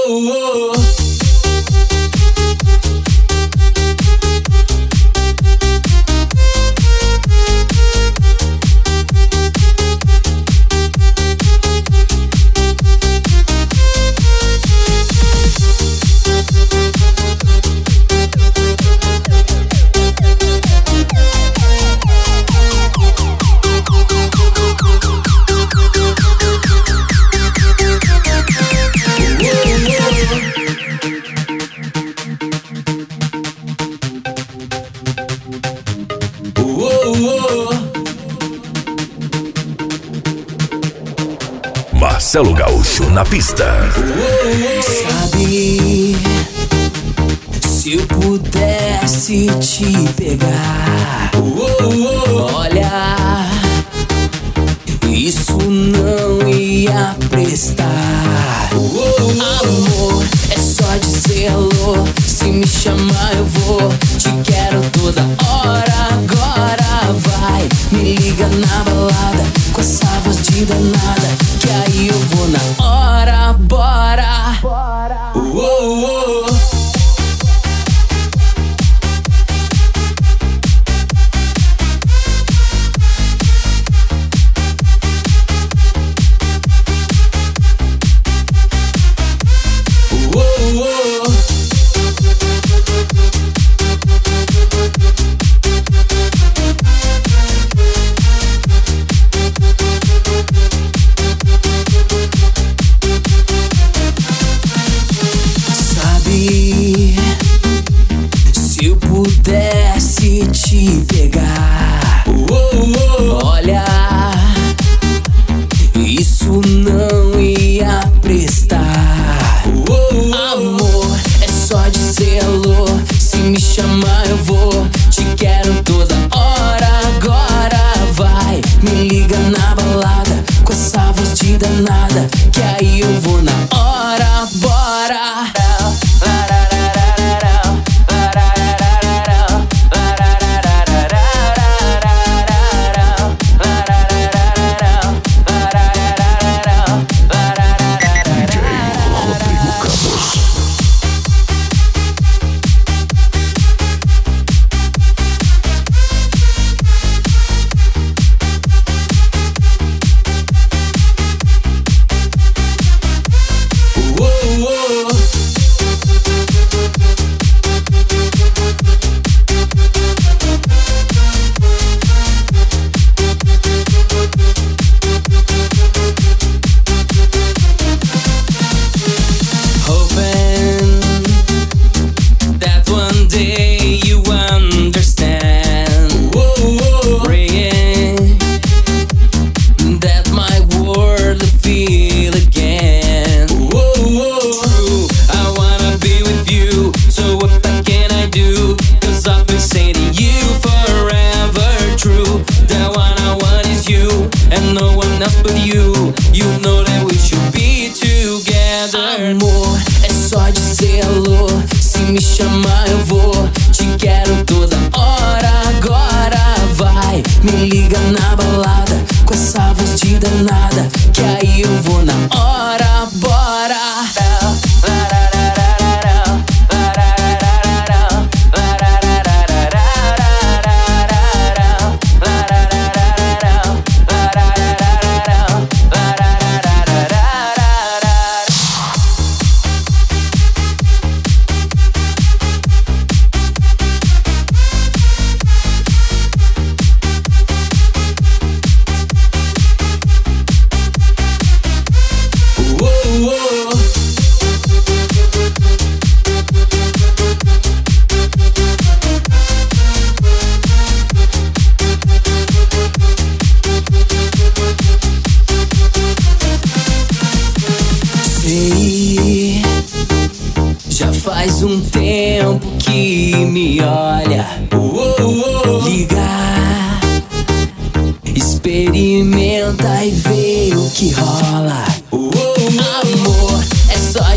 Marcelo Gaúcho na pista. Sabe, se eu pudesse te pegar, olha, isso não ia prestar. Amor, é só dizer alô, se me chamar eu vou. Te quero toda hora, agora vai. Me liga na balada, com essa voz de danada, que aí eu vou na hora, bora. Se eu pudesse te pegar, olha, isso não ia prestar. Amor, é só dizer alô, se me chamar eu vou. Te quero toda hora, agora vai. Me liga na balada, com essa voz de danada, que aí eu vou na hora, bora. Amor, é só dizer alô, se me chamar eu vou. Te quero toda hora, agora vai. Me liga na balada, com essa voz de danada, que aí eu vou na hora, bora. Sei, já faz um tempo que me olha. Liga, experimenta e vê o que rola. Amor, é só